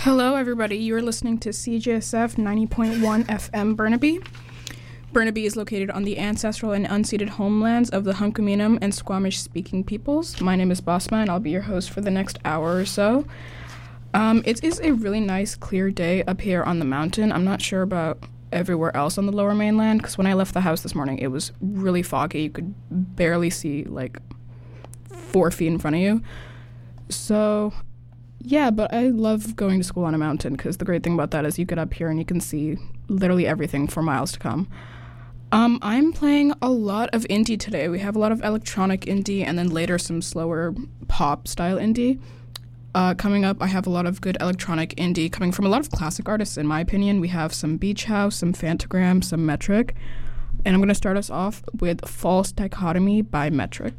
Hello, everybody. You're listening to CJSF 90.1 FM Burnaby. Burnaby is located on the ancestral and unceded homelands of the Hunkaminam and Squamish-speaking peoples. My name is Basma, and I'll be your host for the next hour or so. It is a really nice, clear day up here on the mountain. I'm not sure about everywhere else on the lower mainland, because when I left the house this morning, it was really foggy. You could barely see, 4 feet in front of you. So, yeah, but I love going to school on a mountain, because the great thing about that is you get up here and you can see literally everything for miles to come. I'm playing a lot of indie today. We have a lot of electronic indie and then later some slower pop-style indie. Coming up, I have a lot of good electronic indie coming from a lot of classic artists, in my opinion. We have some Beach House, some Phantogram, some Metric. And I'm going to start us off with False Dichotomy by Metric.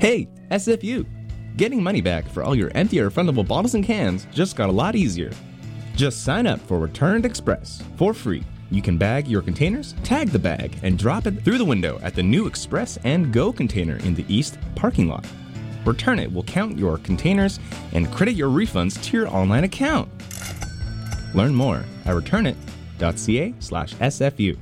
Hey, SFU! Getting money back for all your empty or refundable bottles and cans just got a lot easier. Just sign up for Returned Express for free. You can bag your containers, tag the bag, and drop it through the window at the new Express and Go container in the East parking lot. Return It will count your containers and credit your refunds to your online account. Learn more at returnit.ca/SFU.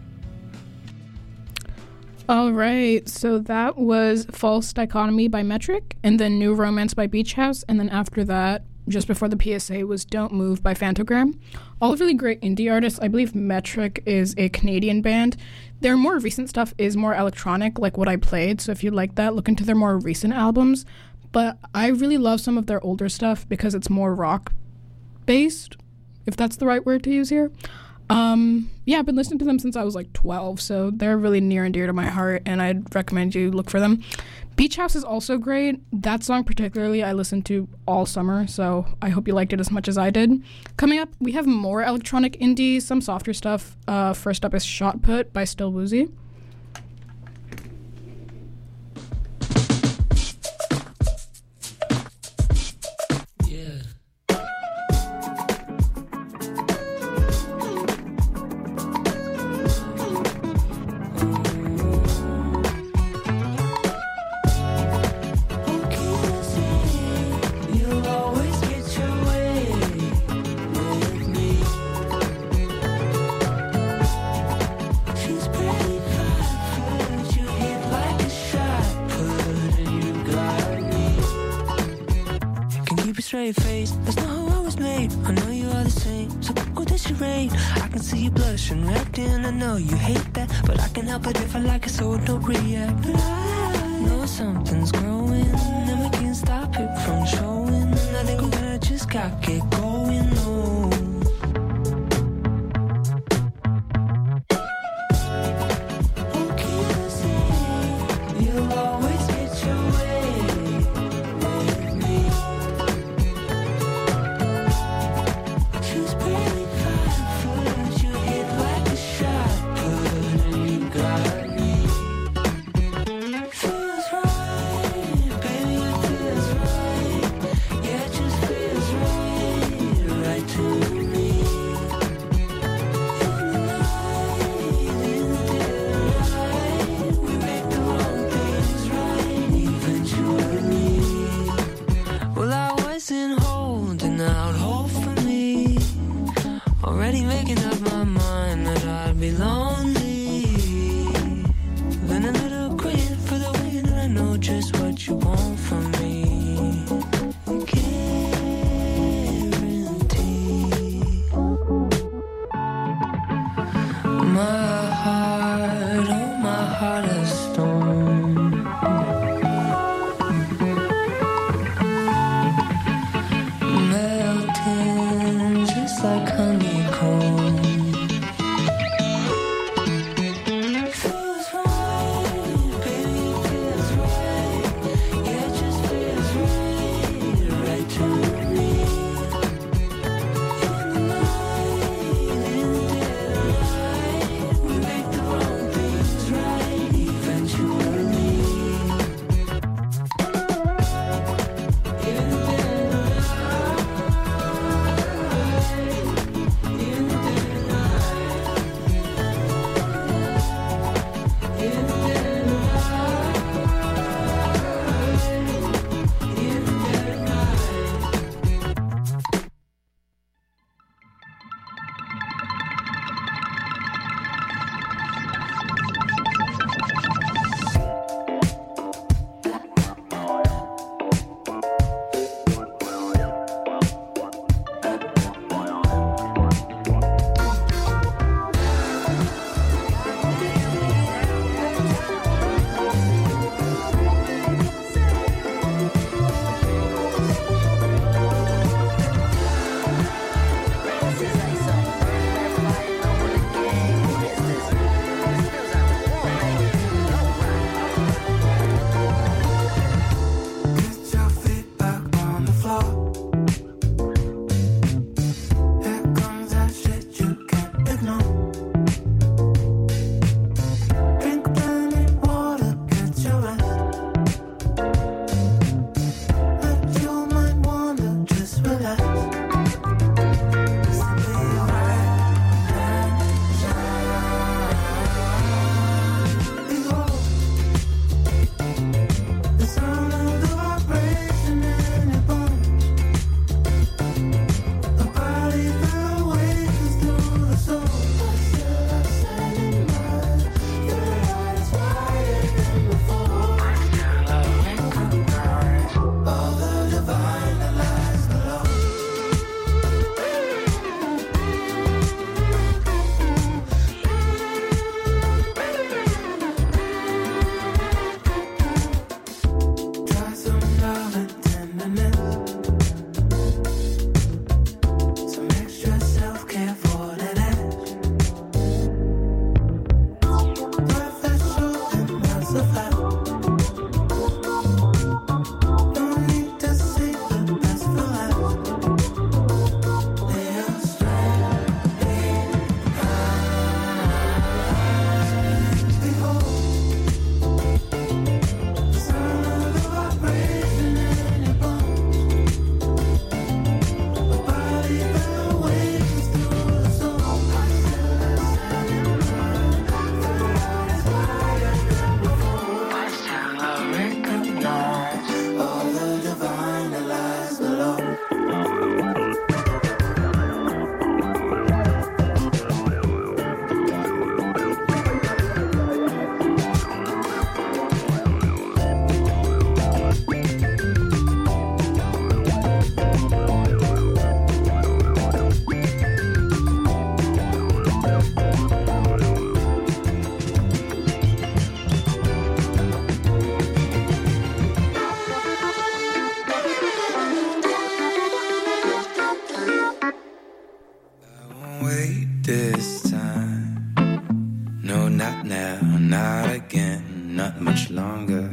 All right, so that was False Dichotomy by Metric, and then New Romance by Beach House, and then after that, just before the PSA, was Don't Move by Phantogram. All really great indie artists. I believe Metric is a Canadian band. Their more recent stuff is more electronic, like what I played, so if you like that, look into their more recent albums. But I really love some of their older stuff because it's more rock-based, if that's the right word to use here. Yeah, I've been listening to them since I was like 12, so they're really near and dear to my heart, and I'd recommend you look for them. Beach House is also great. That song particularly I listened to all summer, so I hope you liked it as much as I did. Coming up, we have more electronic indie, some softer stuff. First up is Shot Put by Still Woozy. Straight face, that's not how I was made. I know you are the same, so go this charade. I can see you blushing red, and I know you hate that, but I can help it if I like it, so don't react. But I know something's growing, and we can't stop it from showing. I think we're gonna just gotta get going. Oh. Yeah. wait this time. No, not now, not again, not much longer.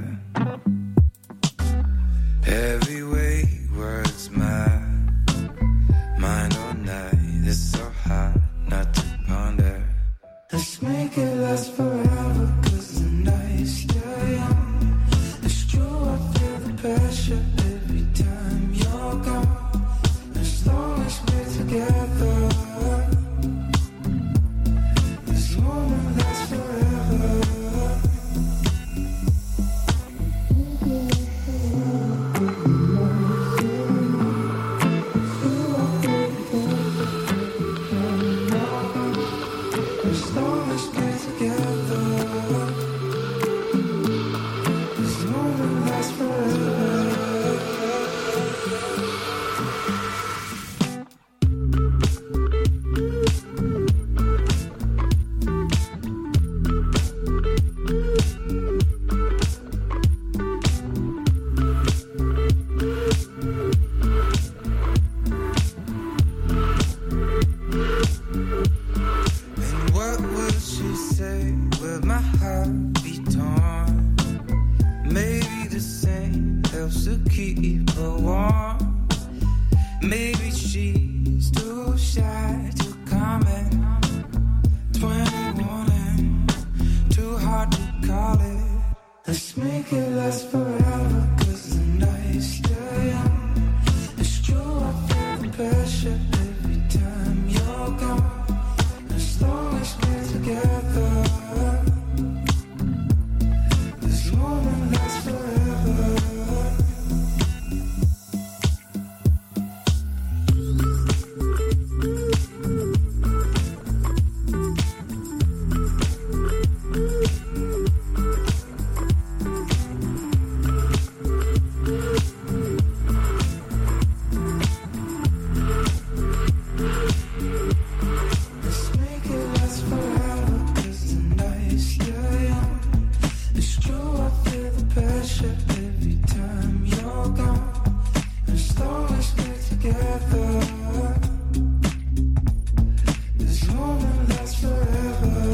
Heavyweight words, mine all night. It's so hard not to ponder. Let's make it last forever, 'cause the night's still young. It's true, I feel the pressure every time you're gone. As long as we're together, this moment lasts forever. As long as we're together, this moment lasts forever. And what would she say with my heart be torn? Maybe the same helps to keep her warm. Maybe she's too shy to comment. 21 and too hard to call it. Let's make it last forever, 'cause the night's still young. It's true, I feel the pressure every time you're gone. As long as we're together, this moment lasts forever. Let's make it last forever, 'cause the night's still young. It's true, I feel the pressure every time you're gone. As long as we're together, this moment lasts forever.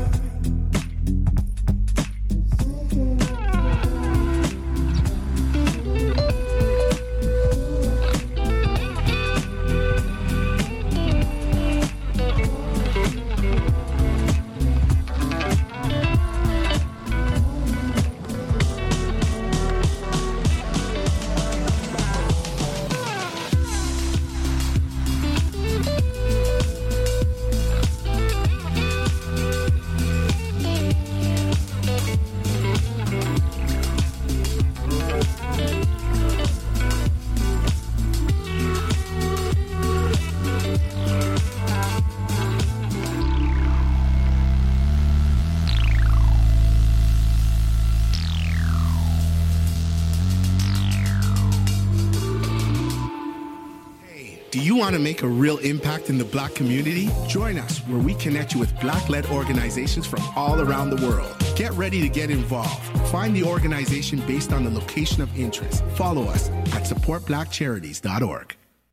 Do you want to make a real impact in the Black community? Join us where we connect you with Black-led organizations from all around the world. Get ready to get involved. Find the organization based on the location of interest. Follow us at supportblackcharities.org.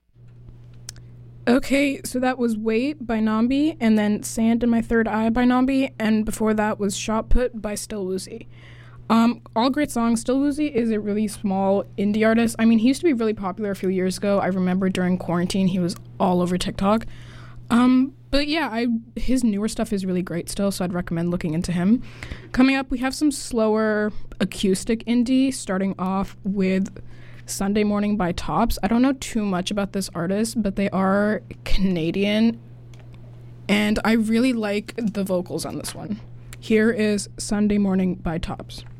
Okay, so that was Wait by Nambi, and then Sand in My Third Eye by Nambi, and before that was Shot Put by Still Woozy. All great songs. Still Woozy is a really small indie artist. I mean, he used to be really popular a few years ago. I remember during quarantine he was all over TikTok. But yeah, his newer stuff is really great still, so I'd recommend looking into him. Coming up, we have some slower acoustic indie, starting off with Sunday Morning by Tops. I don't know too much about this artist, but they are Canadian, and I really like the vocals on this one. Here is Sunday Morning by Tops.